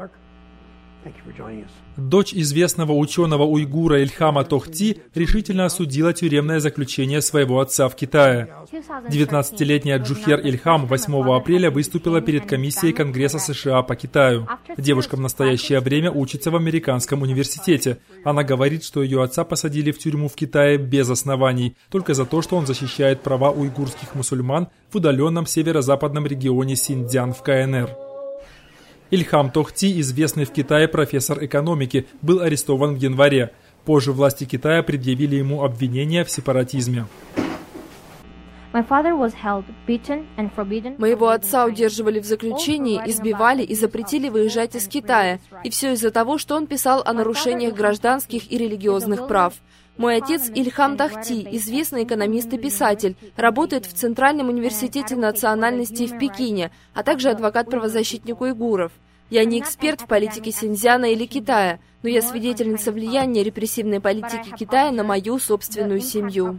Дочь известного ученого-уйгура Ильхама Тохти решительно осудила тюремное заключение своего отца в Китае. 19-летняя Джухер Ильхам 8 апреля выступила перед комиссией Конгресса США по Китаю. Девушка в настоящее время учится в американском университете. Она говорит, что ее отца посадили в тюрьму в Китае без оснований, только за то, что он защищает права уйгурских мусульман в удаленном северо-западном регионе Синьцзян в КНР. Ильхам Тохти, известный в Китае профессор экономики, был арестован в январе. Позже власти Китая предъявили ему обвинения в сепаратизме. Моего отца удерживали в заключении, избивали и запретили выезжать из Китая. И все из-за того, что он писал о нарушениях гражданских и религиозных прав. Мой отец Ильхам Тохти, известный экономист и писатель, работает в Центральном университете национальностей в Пекине, а также адвокат-правозащитник уйгуров. Я не эксперт в политике Синьцзяна или Китая, но я свидетельница влияния репрессивной политики Китая на мою собственную семью.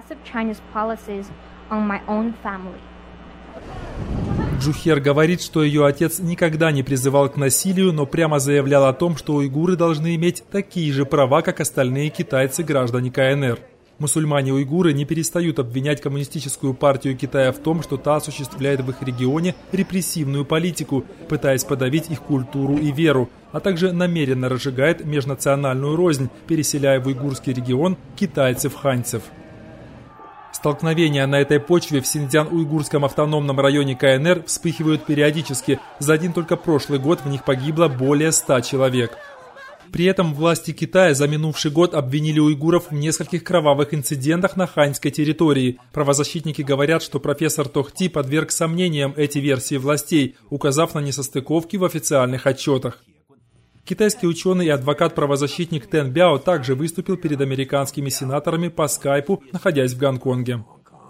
Джухер говорит, что ее отец никогда не призывал к насилию, но прямо заявлял о том, что уйгуры должны иметь такие же права, как остальные китайцы-граждане КНР. Мусульмане-уйгуры не перестают обвинять Коммунистическую партию Китая в том, что та осуществляет в их регионе репрессивную политику, пытаясь подавить их культуру и веру, а также намеренно разжигает межнациональную рознь, переселяя в уйгурский регион китайцев-ханьцев. Столкновения на этой почве в Синьцзян-Уйгурском автономном районе КНР вспыхивают периодически. За один только прошлый год в них погибло более 100 человек. При этом власти Китая за минувший год обвинили уйгуров в нескольких кровавых инцидентах на ханьской территории. Правозащитники говорят, что профессор Тохти подверг сомнениям эти версии властей, указав на несостыковки в официальных отчетах. Китайский ученый и адвокат-правозащитник Тэн Бяо также выступил перед американскими сенаторами по скайпу, находясь в Гонконге.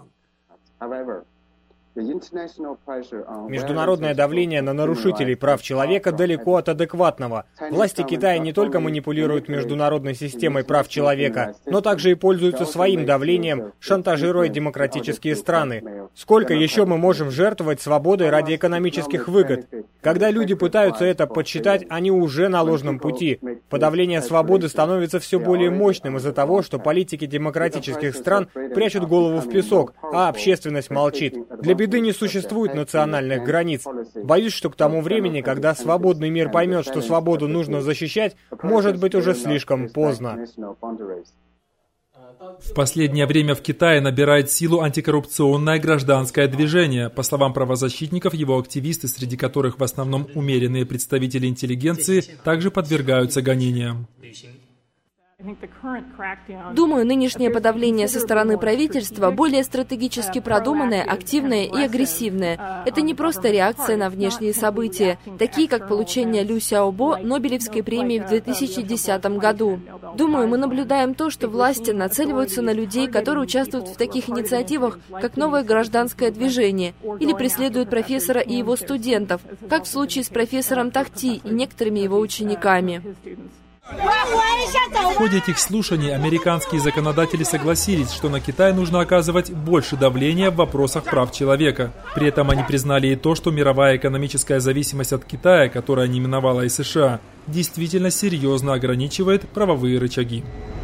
Международное давление на нарушителей прав человека далеко от адекватного. Власти Китая не только манипулируют международной системой прав человека, но также и пользуются своим давлением, шантажируя демократические страны. Сколько еще мы можем жертвовать свободой ради экономических выгод? Когда люди пытаются это подсчитать, они уже на ложном пути. Подавление свободы становится все более мощным из-за того, что политики демократических стран прячут голову в песок, а общественность молчит. Для беды не существует национальных границ. Боюсь, что к тому времени, когда свободный мир поймет, что свободу нужно защищать, может быть уже слишком поздно. В последнее время в Китае набирает силу антикоррупционное гражданское движение. По словам правозащитников, его активисты, среди которых в основном умеренные представители интеллигенции, также подвергаются гонениям. Думаю, нынешнее подавление со стороны правительства более стратегически продуманное, активное и агрессивное. Это не просто реакция на внешние события, такие как получение Лю Сяобо Нобелевской премии в 2010 году. Думаю, мы наблюдаем то, что власти нацеливаются на людей, которые участвуют в таких инициативах, как новое гражданское движение, или преследуют профессора и его студентов, как в случае с профессором Тохти и некоторыми его учениками. В ходе этих слушаний американские законодатели согласились, что на Китай нужно оказывать больше давления в вопросах прав человека. При этом они признали и то, что мировая экономическая зависимость от Китая, которая не миновала и США, действительно серьезно ограничивает правовые рычаги.